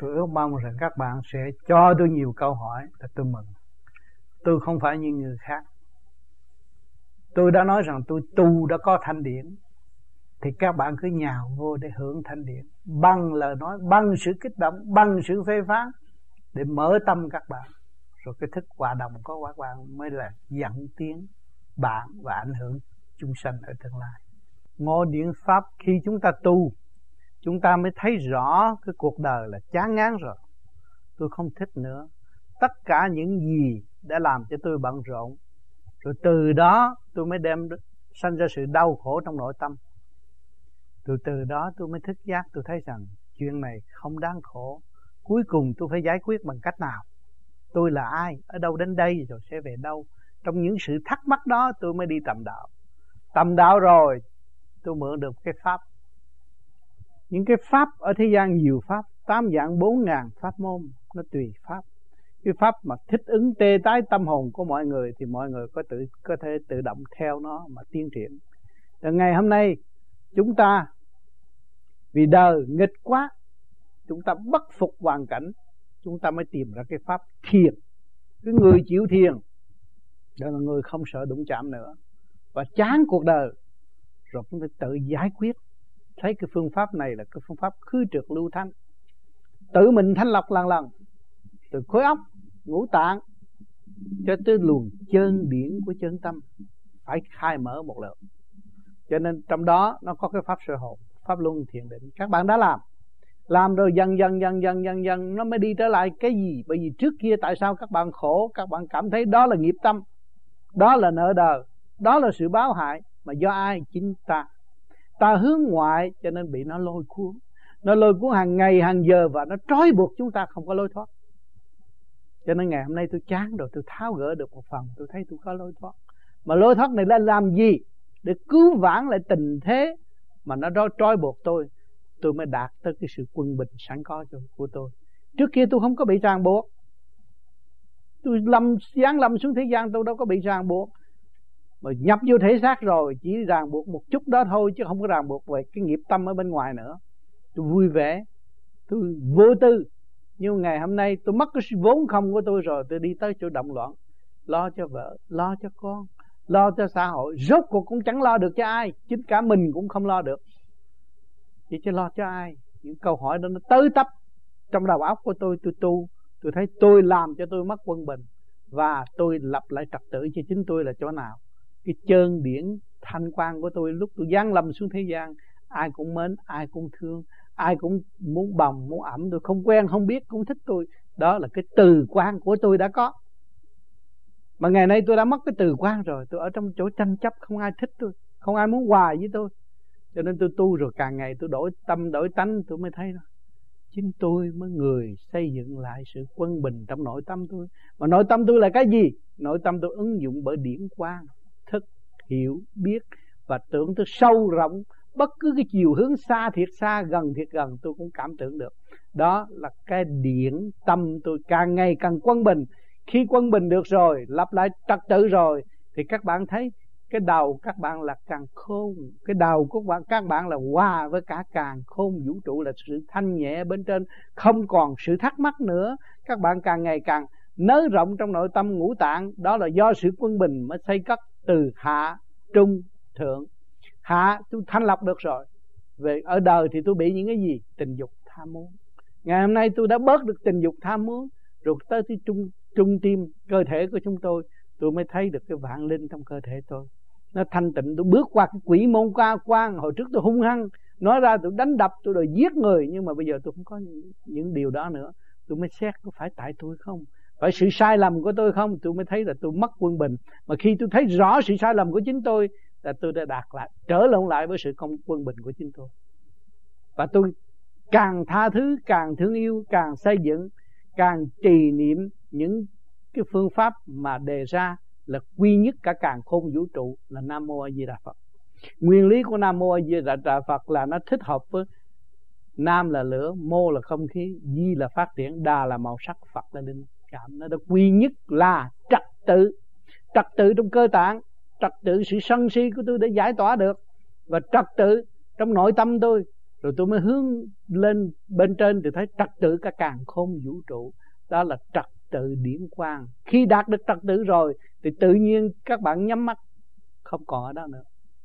Tôi ước mong rằng các bạn sẽ cho tôi nhiều câu hỏi là tôi mừng. Tôi không phải như người khác. Tôi đã nói rằng tôi tu đã có thanh điển, thì các bạn cứ nhào vô để hưởng thanh điển bằng lời nói, bằng sự kích động, bằng sự phê phán, để mở tâm các bạn. Rồi cái thức hòa đồng của các bạn mới là dẫn tiến bạn và ảnh hưởng chúng sanh ở tương lai. Ngộ điển pháp khi chúng ta tu, chúng ta mới thấy rõ cái cuộc đời là chán ngán rồi. Tôi không thích nữa. Tất cả những gì đã làm cho tôi bận rộn, rồi từ đó tôi mới đem sanh ra sự đau khổ trong nội tâm. Từ đó tôi mới thức giác, tôi thấy rằng chuyện này không đáng khổ. Cuối cùng tôi phải giải quyết bằng cách nào? Tôi là ai? Ở đâu đến đây rồi sẽ về đâu? Trong những sự thắc mắc đó tôi mới đi tầm đạo. Tầm đạo rồi tôi mượn được cái pháp. Những cái pháp ở thế gian nhiều pháp, 8 dạng 4.000 pháp môn, nó tùy pháp. Cái pháp mà thích ứng tê tái tâm hồn của mọi người thì mọi người có thể tự động theo nó mà tiến triển. Rồi ngày hôm nay chúng ta vì đời nghịch quá, chúng ta bất phục hoàn cảnh, chúng ta mới tìm ra cái pháp thiền. Cái người chịu thiền đó là người không sợ đụng chạm nữa, và chán cuộc đời rồi cũng phải tự giải quyết. Thấy cái phương pháp này là cái phương pháp khứ trượt lưu thanh, tự mình thanh lọc lần lần, từ khối óc, ngũ tạng cho tới luồng chân điển của chân tâm, phải khai mở một lượt. Cho nên trong đó nó có cái pháp sơ hồn, pháp luân thiền định. Các bạn đã làm rồi dần dần nó mới đi trở lại cái gì? Bởi vì trước kia tại sao các bạn khổ? Các bạn cảm thấy đó là nghiệp tâm, đó là nợ đời, đó là sự báo hại. Mà do ai? Chính ta hướng ngoại, cho nên bị nó lôi cuốn. Nó lôi cuốn hàng ngày hàng giờ, và nó trói buộc chúng ta không có lối thoát. Cho nên ngày hôm nay tôi chán rồi, tôi tháo gỡ được một phần, tôi thấy tôi có lối thoát. Mà lối thoát này là làm gì? Để cứu vãn lại tình thế mà nó trói buộc tôi mới đạt tới cái sự quân bình sẵn có của tôi. Trước kia tôi không có bị ràng buộc. Tôi giáng lâm xuống thế gian tôi đâu có bị ràng buộc. Mà nhập vô thể xác rồi chỉ ràng buộc một chút đó thôi, chứ không có ràng buộc về cái nghiệp tâm ở bên ngoài nữa. Tôi vui vẻ, tôi vô tư. Nhưng ngày hôm nay tôi mất cái vốn không của tôi rồi, tôi đi tới chỗ động loạn, lo cho vợ, lo cho con, lo cho xã hội. Rốt cuộc cũng chẳng lo được cho ai, chính cả mình cũng không lo được, chỉ cho lo cho ai? Những câu hỏi đó nó tới tấp trong đầu óc của tôi tu. Tôi thấy tôi làm cho tôi mất quân bình, và tôi lập lại trật tự cho chính tôi là chỗ nào? Cái chân điển thanh quan của tôi lúc tôi giáng lâm xuống thế gian, ai cũng mến, ai cũng thương, ai cũng muốn bồng, muốn ẩm. Tôi không quen, không biết, cũng thích tôi. Đó là cái từ quan của tôi đã có. Mà ngày nay tôi đã mất cái từ quan rồi. Tôi ở trong chỗ tranh chấp, không ai thích tôi, không ai muốn hòa với tôi. Cho nên tôi tu rồi càng ngày tôi đổi tâm đổi tánh, tôi mới thấy đó, chính tôi mới người xây dựng lại sự quân bình trong nội tâm tôi. Mà nội tâm tôi là cái gì? Nội tâm tôi ứng dụng bởi điển quang, thức, hiểu, biết và tưởng tôi sâu rộng. Bất cứ cái chiều hướng xa thiệt xa, gần thiệt gần, tôi cũng cảm tưởng được. Đó là cái điển tâm tôi càng ngày càng quân bình. Khi quân bình được rồi, lập lại trật tự rồi, thì các bạn thấy cái đầu các bạn là càng khôn. Cái đầu của các bạn là hòa với cả càng khôn vũ trụ, là sự thanh nhẹ bên trên, không còn sự thắc mắc nữa. Các bạn càng ngày càng nới rộng trong nội tâm ngũ tạng. Đó là do sự quân bình mới xây cất từ hạ, trung, thượng. Hạ tôi thanh lọc được rồi. Về ở đời thì tôi bị những cái gì? Tình dục, tham muốn. Ngày hôm nay tôi đã bớt được tình dục, tham muốn, rồi tới cái trung tim cơ thể của chúng tôi mới thấy được cái vạn linh trong cơ thể tôi. Nó thanh tịnh. Tôi bước qua cái quỷ môn quan. Hồi trước tôi hung hăng, nói ra tôi đánh đập, tôi đòi giết người. Nhưng mà bây giờ tôi không có những điều đó nữa. Tôi mới xét có phải tại tôi không, phải sự sai lầm của tôi không. Tôi mới thấy là tôi mất quân bình. Mà khi tôi thấy rõ sự sai lầm của chính tôi, là tôi đã đạt lại, trở lại với sự quân bình của chính tôi. Và tôi càng tha thứ, càng thương yêu, càng xây dựng, càng trì niệm những cái phương pháp mà đề ra là quy nhất cả càn khôn vũ trụ, là Nam Mô A Di Đà Phật. Nguyên lý của Nam Mô A Di Đà Phật là nó thích hợp với Nam là lửa, Mô là không khí, Di là phát triển, Đà là màu sắc, Phật là linh cảm. Nó đã quy nhất là trật tự. Trật tự trong cơ tạng, trật tự sự sân si của tôi để giải tỏa được, và trật tự trong nội tâm tôi Rồi tôi mới hướng lên bên trên thì thấy trật tự cả càn khôn vũ trụ. Đó là trật tự điển quang. Khi đạt được trật tự rồi thì tự nhiên các bạn nhắm mắt không còn ở đó nữa.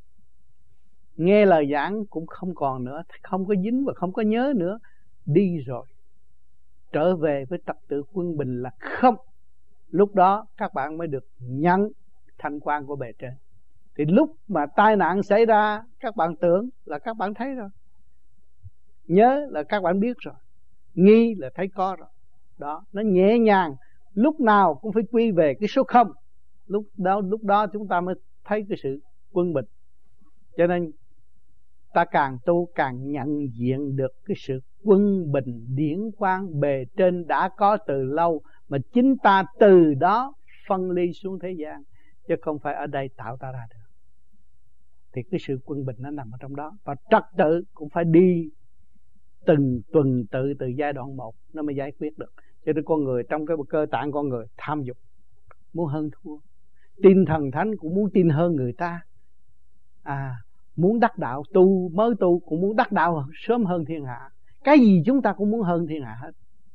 Nghe lời giảng cũng không còn nữa, không có dính và không có nhớ nữa. Đi rồi, trở về với trật tự quân bình là không. Lúc đó các bạn mới được nhận thanh quan của bề trên. Thì lúc mà tai nạn xảy ra, các bạn tưởng là các bạn thấy rồi, nhớ là các bạn biết rồi, nghi là thấy có rồi. Đó, nó nhẹ nhàng. Lúc nào cũng phải quy về cái số không. Lúc đó chúng ta mới thấy cái sự quân bình. Cho nên ta càng tu càng nhận diện được cái sự quân bình điển quang bề trên đã có từ lâu, mà chính ta từ đó phân ly xuống thế gian, chứ không phải ở đây tạo ta ra được. Thì cái sự quân bình nó nằm ở trong đó. Và trật tự cũng phải đi từng tuần tự từ giai đoạn 1 nó mới giải quyết được. Cho nên con người, trong cái cơ tạng con người tham dục, muốn hơn thua. Tin thần thánh cũng muốn tin hơn người ta. Muốn đắc đạo, mới tu cũng muốn đắc đạo sớm hơn thiên hạ. Cái gì chúng ta cũng muốn hơn thiên hạ hết.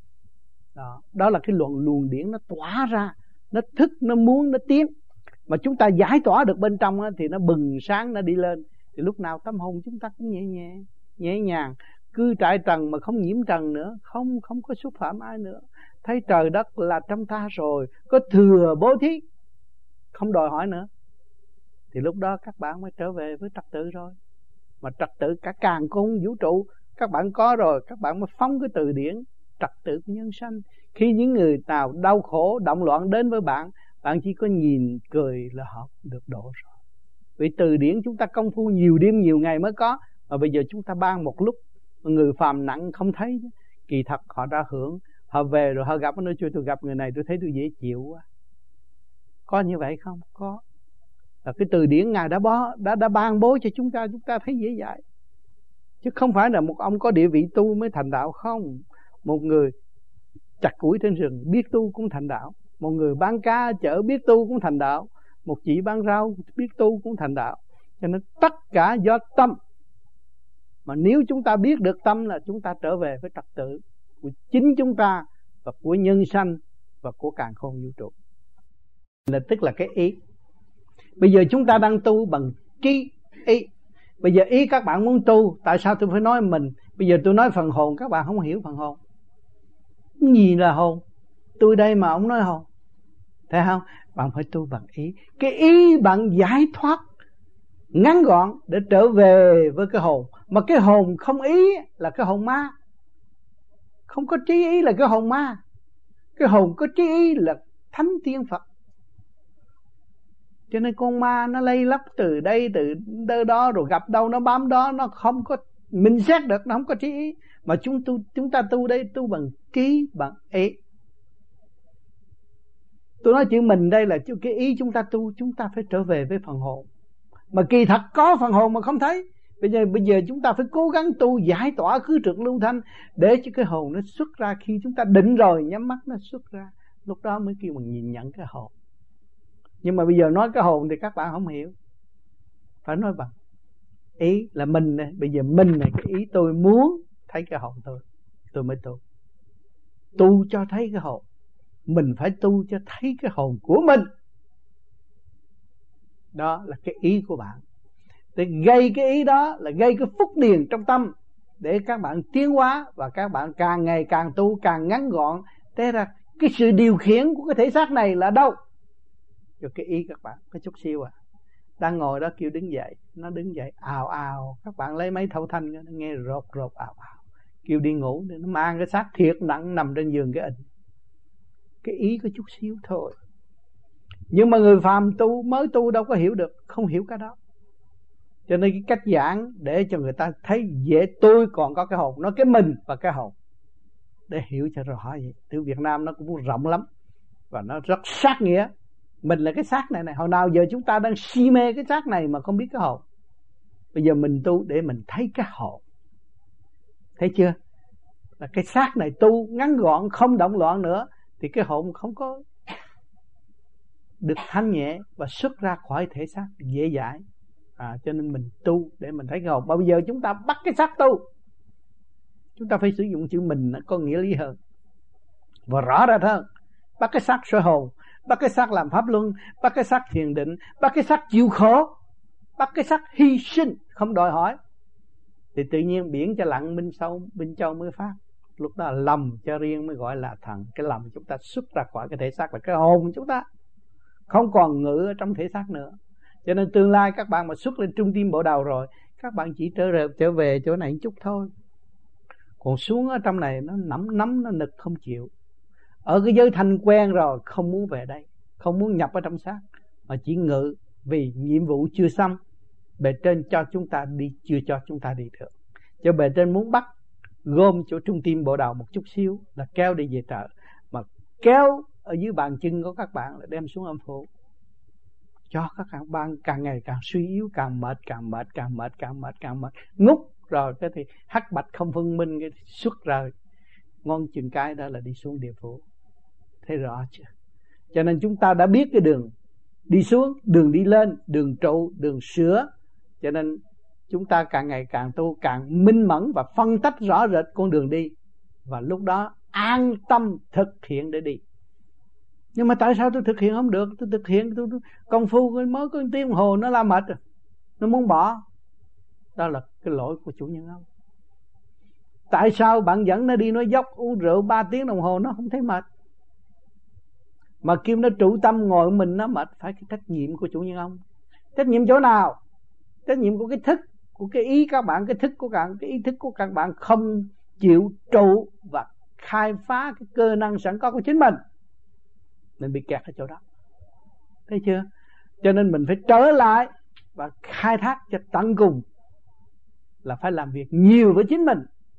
Đó là cái luồng điển nó tỏa ra, nó thức, nó muốn, nó tiến. Mà chúng ta giải tỏa được bên trong thì nó bừng sáng, nó đi lên. Thì lúc nào tâm hồn chúng ta cũng nhẹ nhàng. Cứ trải trần mà không nhiễm trần nữa, không có xúc phạm ai nữa. Thấy trời đất là trong ta rồi, có thừa bố thí, không đòi hỏi nữa. Thì lúc đó các bạn mới trở về với trật tự rồi. Mà trật tự cả càn khôn vũ trụ các bạn có rồi, các bạn mới phóng cái từ điển trật tự của nhân sanh. Khi những người nào đau khổ, động loạn đến với bạn, bạn chỉ có nhìn cười là họ được độ rồi. Vì từ điển chúng ta công phu nhiều đêm nhiều ngày mới có, mà bây giờ chúng ta ban một lúc, người phàm nặng không thấy. Kỳ thật họ đã hưởng. Họ về rồi họ gặp, nó nói tôi gặp người này tôi thấy tôi dễ chịu quá. Có như vậy không? Có. Là cái từ điển Ngài đã ban bố cho chúng ta thấy dễ dãi. Chứ không phải là một ông có địa vị tu mới thành đạo không. Một người chặt củi trên rừng biết tu cũng thành đạo. Một người bán cá ở chợ biết tu cũng thành đạo. Một chị bán rau biết tu cũng thành đạo. Cho nên tất cả do tâm. Mà nếu chúng ta biết được tâm là chúng ta trở về với trật tự của chính chúng ta và của nhân sanh và của càn khôn vũ trụ. Là tức là cái ý. Bây giờ chúng ta đang tu bằng trí ý. Bây giờ ý các bạn muốn tu, tại sao tôi phải nói mình? Bây giờ tôi nói phần hồn, các bạn không hiểu phần hồn. Gì là hồn? Tôi đây mà ông nói hồn. Thấy không? Bạn phải tu bằng ý. Cái ý bạn giải thoát ngắn gọn để trở về với cái hồn. Mà cái hồn không ý là cái hồn ma. Không có trí ý là cái hồn ma. Cái hồn có trí ý là thánh tiên Phật. Cho nên con ma nó lây lấp từ đây từ đó, rồi gặp đâu nó bám đó, nó không có mình xét được, nó không có trí ý. Mà chúng ta tu đây tu bằng trí bằng ý. Tôi nói chữ mình đây là cái ý chúng ta tu, chúng ta phải trở về với phần hồn. Mà kỳ thật có phần hồn mà không thấy. Bây giờ chúng ta phải cố gắng tu giải tỏa khứ trượt lưu thanh để cho cái hồn nó xuất ra. Khi chúng ta định rồi nhắm mắt nó xuất ra, lúc đó mới kêu mình nhìn nhận cái hồn. Nhưng mà bây giờ nói cái hồn thì các bạn không hiểu. Phải nói bằng ý là mình này. Bây giờ mình này, cái ý tôi muốn thấy cái hồn tôi mới tu. Tu cho thấy cái hồn. Mình phải tu cho thấy cái hồn của mình. Đó là cái ý của bạn. Để gây cái ý đó là gây cái phúc điền trong tâm, để các bạn tiến hóa. Và các bạn càng ngày càng tu càng ngắn gọn. Thế ra cái sự điều khiển của cái thể xác này là đâu? Cho cái ý các bạn, cái chút xíu đang ngồi đó kêu đứng dậy, nó đứng dậy ào ào. Các bạn lấy mấy thâu thanh nó nghe rột ào ào. Kêu đi ngủ, nó mang cái xác thiệt nặng nằm trên giường cái ịnh. Cái ý có chút xíu thôi. Nhưng mà người phàm tu, mới tu đâu có hiểu được, không hiểu cái đó. Cho nên cái cách giảng để cho người ta thấy dễ. Tôi còn có cái hồn, nói cái mình và cái hồn để hiểu cho rõ vậy. Từ Việt Nam nó cũng rộng lắm và nó rất sát nghĩa. Mình là cái xác này. Hồi nào giờ chúng ta đang si mê cái xác này mà không biết cái hồn. Bây giờ mình tu để mình thấy cái hồn. Thấy chưa? Là cái xác này tu ngắn gọn, không động loạn nữa, thì cái hồn không có được thanh nhẹ và xuất ra khỏi thể xác dễ dãi. Cho nên mình tu để mình thấy cái hồn. Mà bây giờ chúng ta bắt cái xác tu, Chúng ta phải sử dụng chữ mình có nghĩa lý hơn và rõ rệt hơn. Bắt cái xác soi hồn, bắt cái xác làm pháp luân, bắt cái xác thiền định, bắt cái xác chịu khổ, bắt cái xác hy sinh, không đòi hỏi, thì tự nhiên biển cho lặng, minh châu mới phát. Lúc đó lầm cho riêng mới gọi là thần. Cái lầm chúng ta xuất ra khỏi cái thể xác là cái hồn chúng ta, không còn ngự ở trong thể xác nữa. Cho nên tương lai các bạn mà xuất lên trung tim bộ đầu rồi, các bạn chỉ trở về chỗ này một chút thôi. Còn xuống ở trong này nó nắm nó nực không chịu. Ở cái giới thanh quen rồi, không muốn về đây, không muốn nhập ở trong xác, mà chỉ ngự vì nhiệm vụ chưa xong. Bề trên cho chúng ta đi, chưa cho chúng ta đi được. Cho bề trên muốn bắt gom chỗ trung tim bộ đầu một chút xíu là kéo đi về trời, mà kéo ở dưới bàn chân của các bạn là đem xuống âm phủ, cho các bạn càng ngày càng suy yếu, càng mệt, ngút rồi cái thì hắc bạch không phân minh, cái xuất ra ngon chừng cái đó là đi xuống địa phủ. Thấy rõ chưa? Cho nên chúng ta đã biết cái đường đi xuống, đường đi lên, đường trụ, đường sửa. Cho nên chúng ta càng ngày càng tu, càng minh mẫn và phân tách rõ rệt con đường đi, và lúc đó an tâm thực hiện để đi. Nhưng mà tại sao tôi thực hiện không được? Tôi thực hiện tôi công phu mới có 1 tiếng đồng hồ nó la mệt rồi, nó muốn bỏ. Đó là cái lỗi của chủ nhân ông. Tại sao bạn dẫn nó đi nói dốc uống rượu 3 tiếng đồng hồ nó không thấy mệt, mà kêu nó trụ tâm ngồi mình nó mệt? Phải cái trách nhiệm của chủ nhân ông. Trách nhiệm chỗ nào? Trách nhiệm của cái thức, của cái ý các bạn, cái thức của các bạn, cái ý thức của các bạn không chịu trụ và khai phá cái cơ năng sẵn có của chính mình, mình bị kẹt ở chỗ đó. Thấy chưa? Cho nên mình phải trở lại và khai thác cho tận cùng, là phải làm việc nhiều với chính mình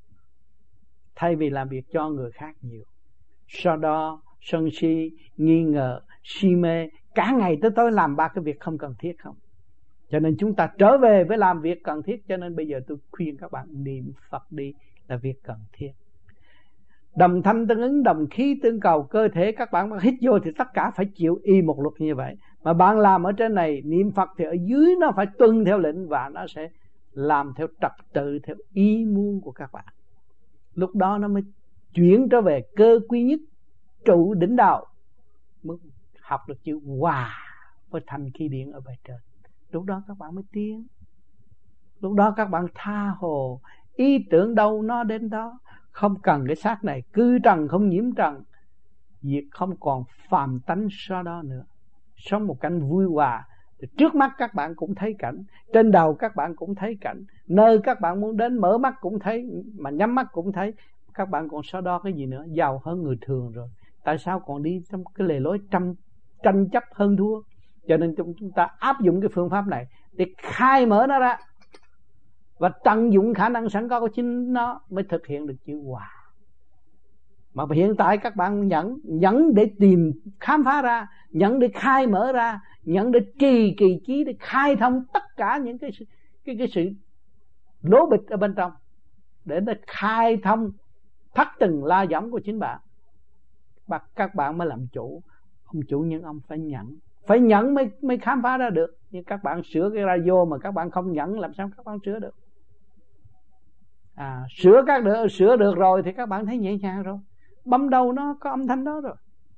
thay vì làm việc cho người khác nhiều. Sau đó sân si, nghi ngờ, si mê, cả ngày tới tối làm 3 cái việc không cần thiết không. Cho nên chúng ta trở về với làm việc cần thiết. Cho nên bây giờ tôi khuyên các bạn niệm Phật đi là việc cần thiết. Đồng thanh tương ứng, đồng khí tương cầu. Cơ thể các bạn hít vô thì tất cả phải chịu y một luật như vậy. Mà bạn làm ở trên này niệm Phật thì ở dưới nó phải tuân theo lệnh, và nó sẽ làm theo trật tự, theo ý muốn của các bạn. Lúc đó nó mới chuyển trở về cơ quy nhất, trụ đỉnh đạo, mới học được chữ hòa với thành khí điển ở bề trên. Lúc đó các bạn mới tiến. Lúc đó các bạn tha hồ, ý tưởng đâu nó đến đó. Không cần cái xác này, cư trần không nhiễm trần, việc không còn phàm tánh sau đó nữa. Sống một cảnh vui hòa. Trước mắt các bạn cũng thấy cảnh, trên đầu các bạn cũng thấy cảnh, nơi các bạn muốn đến mở mắt cũng thấy, mà nhắm mắt cũng thấy. Các bạn còn sau đó cái gì nữa? Giàu hơn người thường rồi. Tại sao còn đi trong cái lề lối tranh chấp hơn thua? Cho nên chúng ta áp dụng cái phương pháp này để khai mở nó ra, và tận dụng khả năng sẵn có của chính nó, mới thực hiện được chữ hòa. Mà hiện tại các bạn nhẫn để tìm khám phá ra, nhẫn để khai mở ra, nhẫn để kỳ trí để khai thông tất cả những cái sự lố bịch ở bên trong, để nó khai thông thắt từng la giỏng của chính bạn. Và các bạn mới làm chủ. Ông chủ nhân ông phải nhẫn mới khám phá ra được. Nhưng các bạn sửa cái radio mà các bạn không nhẫn, làm sao các bạn sửa được? Sửa được rồi thì các bạn thấy nhẹ nhàng rồi. Bấm đâu nó có âm thanh đó rồi.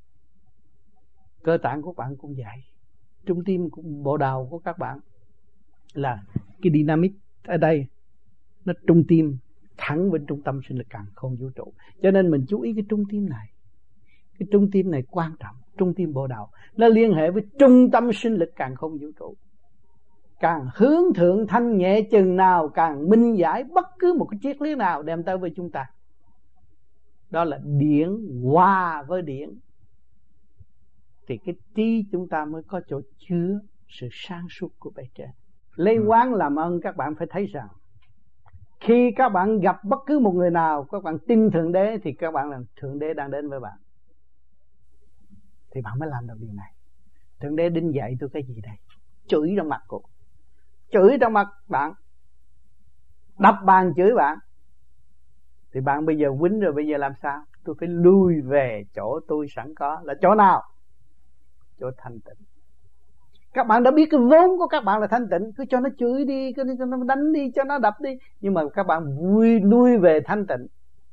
Cơ tạng của bạn cũng vậy. Trung tim bộ đầu của các bạn là cái dynamic ở đây, nó trung tim thẳng bên trung tâm sinh lực càn khôn vũ trụ. Cho nên mình chú ý cái trung tim này. Cái trung tim này quan trọng. Trung tim bộ đầu nó liên hệ với trung tâm sinh lực càn khôn vũ trụ. Càng hướng thượng thanh nhẹ chừng nào, càng minh giải bất cứ một cái triết lý nào đem tới với chúng ta. Đó là điển hòa với điển, thì cái trí chúng ta mới có chỗ chứa sự sáng suốt của bề trên. Lấy quán làm ơn, các bạn phải thấy rằng khi các bạn gặp bất cứ một người nào, các bạn tin Thượng Đế, thì các bạn là Thượng Đế đang đến với bạn, thì bạn mới làm được điều này. Thượng Đế đinh dạy tôi cái gì đây? Chửi trong mặt cô, chửi trong mặt bạn, đập bàn chửi bạn, thì bạn bây giờ quýnh rồi, bây giờ làm sao? Tôi phải lui về chỗ tôi sẵn có, là chỗ nào? Chỗ thanh tịnh. Các bạn đã biết cái vốn của các bạn là thanh tịnh, cứ cho nó chửi đi, cho nó đánh đi, cho nó đập đi. Nhưng mà các bạn lui về thanh tịnh,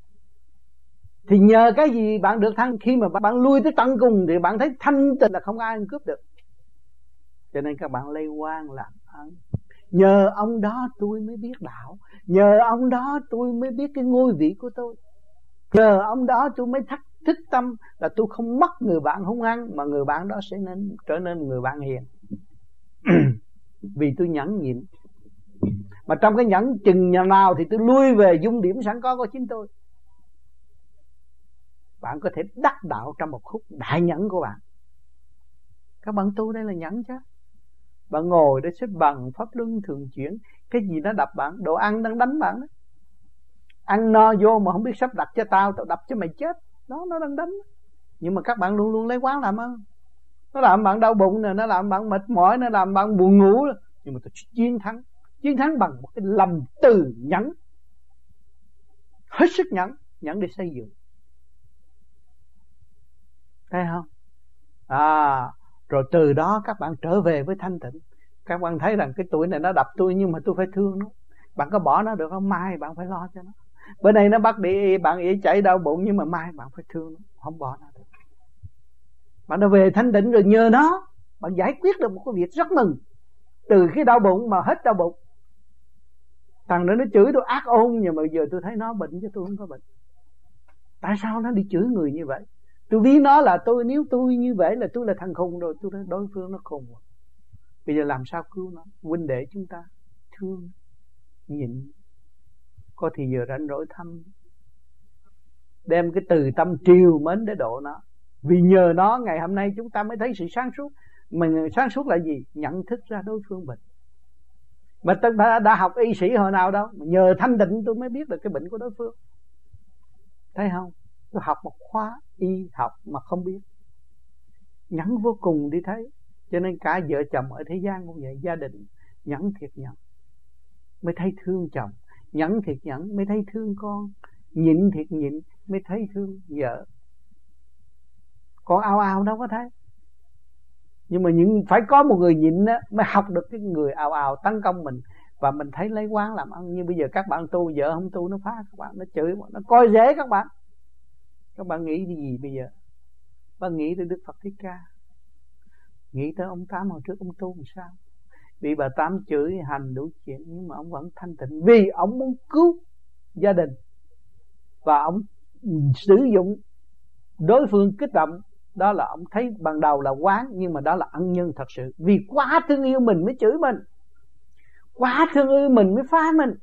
Thì nhờ cái gì bạn được thăng? Khi mà bạn lui tới tận cùng thì bạn thấy thanh tịnh là không ai ăn cướp được. Cho nên các bạn lây hoan làm ơn. Nhờ ông đó tôi mới biết đạo. Nhờ ông đó tôi mới biết cái ngôi vị của tôi. Nhờ ông đó tôi mới thức tâm là tôi không mất người bạn hung hăng, mà người bạn đó sẽ trở nên người bạn hiền. Vì tôi nhẫn nhịn. Mà trong cái nhẫn chừng nhà nào thì tôi lui về dung điểm sẵn có của chính tôi. Bạn có thể đắc đạo trong một khúc đại nhẫn của bạn. Các bạn tu đây là nhẫn chứ. Bạn ngồi để xếp bằng pháp luân thường chuyển, cái gì nó đập bạn? Đồ ăn đang đánh bạn đó. Ăn no vô mà không biết sắp đặt cho tao đập cho mày chết. Đó, nó đang đánh. Nhưng mà các bạn luôn luôn lấy quán làm ơn. Nó làm bạn đau bụng nè, nó làm bạn mệt mỏi, nó làm bạn buồn ngủ. Nhưng mà tôi chiến thắng. Chiến thắng bằng một cái lòng từ nhẫn. Hết sức nhẫn để xây dựng. Thấy không? Rồi từ đó các bạn trở về với thanh tịnh. Các bạn thấy rằng cái tuổi này nó đập tôi, nhưng mà tôi phải thương nó. Bạn có bỏ nó được không? Mai bạn phải lo cho nó. Bữa nay nó bắt đi bạn ỉ chạy đau bụng, nhưng mà mai bạn phải thương nó, không bỏ nó được. Bạn đã về thanh tịnh rồi, nhờ nó bạn giải quyết được một cái việc rất mừng. Từ cái đau bụng mà hết đau bụng. Thằng đó nó chửi tôi ác ôn, nhưng mà giờ tôi thấy nó bệnh chứ tôi không có bệnh. Tại sao nó đi chửi người như vậy? Tôi ví nó là tôi, nếu tôi như vậy là tôi là thằng khùng rồi. Tôi thấy đối phương nó khùng rồi. Bây giờ làm sao cứu nó? Huynh đệ chúng ta thương, nhịn, có thì giờ rảnh rỗi thăm, đem cái từ tâm triều mến để độ nó. Vì nhờ nó ngày hôm nay chúng ta mới thấy sự sáng suốt. Mình sáng suốt là gì? Nhận thức ra đối phương bệnh. Mà tôi đã học y sĩ hồi nào đâu, nhờ thanh định tôi mới biết được cái bệnh của đối phương. Thấy không? Tôi học một khóa y học mà không biết. Nhẫn vô cùng đi thấy. Cho nên cả vợ chồng ở thế gian cũng vậy. Gia đình nhẫn thiệt nhẫn mới thấy thương chồng, nhẫn thiệt nhẫn mới thấy thương con, nhịn thiệt nhịn mới thấy thương vợ. Còn ào đâu có thấy. Nhưng mà phải có một người nhịn đó, mới học được cái người ào tấn công mình. Và mình thấy lấy quán làm ăn. Như bây giờ các bạn tu, vợ không tu nó phá các bạn, nó chửi, nó coi rẻ các bạn. Các bạn nghĩ gì bây giờ? Bạn nghĩ tới Đức Phật Thích Ca, nghĩ tới ông Tám hồi trước ông tu làm sao? Bị bà Tám chửi hành đủ chuyện, nhưng mà ông vẫn thanh tịnh. Vì ông muốn cứu gia đình. Và ông sử dụng đối phương kích động. Đó là ông thấy ban đầu là quán, nhưng mà đó là ân nhân thật sự. Vì quá thương yêu mình mới chửi mình, quá thương yêu mình mới phá mình.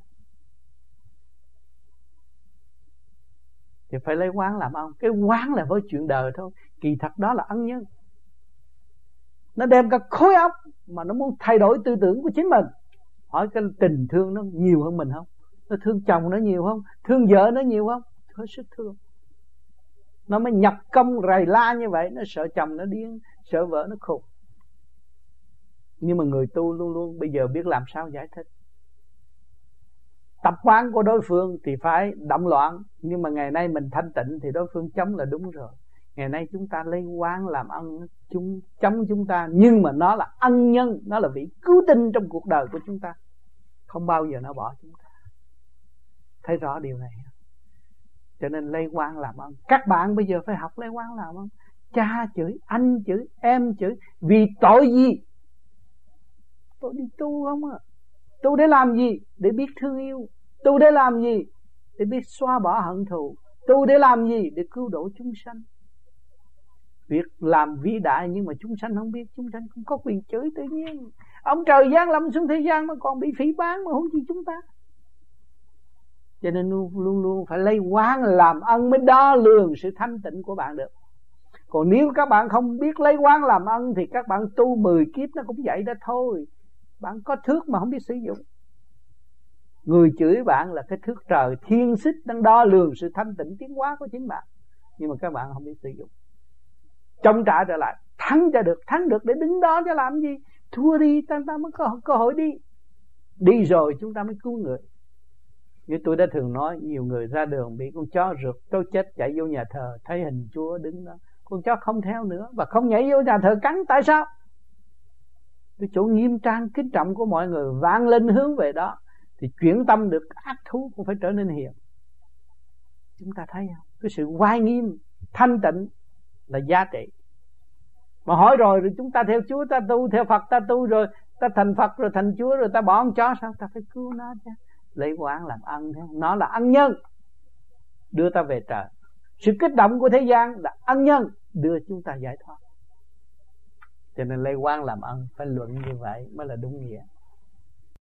Thì phải lấy quán làm ơn. Cái quán là với chuyện đời thôi. Kỳ thật đó là ân nhân. Nó đem cả khối óc mà nó muốn thay đổi tư tưởng của chính mình. Hỏi cái tình thương nó nhiều hơn mình không? Nó thương chồng nó nhiều không? Thương vợ nó nhiều không? Hết sức thương. Nó mới nhập công rầy la như vậy. Nó sợ chồng nó điên, sợ vợ nó khùng. Nhưng mà người tu luôn luôn bây giờ biết làm sao giải thích. Tập quán của đối phương thì phải động loạn. Nhưng mà ngày nay mình thanh tịnh thì đối phương chống là đúng rồi. Ngày nay chúng ta lấy quán làm ân chống chúng ta. Nhưng mà nó là ân nhân, nó là vị cứu tinh trong cuộc đời của chúng ta. Không bao giờ nó bỏ chúng ta. Thấy rõ điều này. Cho nên lấy quán làm ân. Các bạn bây giờ phải học lấy quán làm ân. Cha chửi, anh chửi, em chửi. Vì tội gì? Tôi đi tu không à? Tu để làm gì? Để biết thương yêu. Tu để làm gì? Để biết xóa bỏ hận thù. Tu để làm gì? Để cứu độ chúng sanh. Việc làm vĩ đại nhưng mà chúng sanh không biết. Chúng sanh không có quyền chửi tự nhiên. Ông trời giáng lâm xuống thế gian mà còn bị phỉ báng mà huống chi chúng ta. Cho nên luôn luôn phải lấy quán làm ân mới đo lường sự thanh tịnh của bạn được. Còn nếu các bạn không biết lấy quán làm ân thì các bạn tu 10 kiếp nó cũng vậy đó thôi. Bạn có thước mà không biết sử dụng. Người chửi bạn là cái thước trời thiên xích đang đo lường sự thanh tịnh tiến hóa của chính bạn. Nhưng mà các bạn không biết sử dụng. Chống trả trở lại, thắng được để đứng đó cho làm gì? Thua đi ta mới có cơ hội đi. Đi rồi chúng ta mới cứu người. Như tôi đã thường nói, nhiều người ra đường bị con chó rượt trối chết chạy vô nhà thờ, thấy hình Chúa đứng đó, con chó không theo nữa và không nhảy vô nhà thờ cắn. Tại sao? Cái chỗ nghiêm trang kính trọng của mọi người vang lên hướng về đó, thì chuyển tâm được ác thú cũng phải trở nên hiền. Chúng ta thấy không? cái sự oai nghiêm thanh tịnh là giá trị. Mà hỏi rồi chúng ta theo Chúa, ta tu theo Phật, ta tu rồi ta thành Phật rồi thành Chúa rồi ta bỏ con chó, sao ta phải cứu nó chứ? Lấy oán làm ân, nó là ân nhân đưa ta về trời. Sự kích động của thế gian là ân nhân đưa chúng ta giải thoát. Cho nên lấy oán làm ân, phải luận như vậy mới là đúng nghĩa.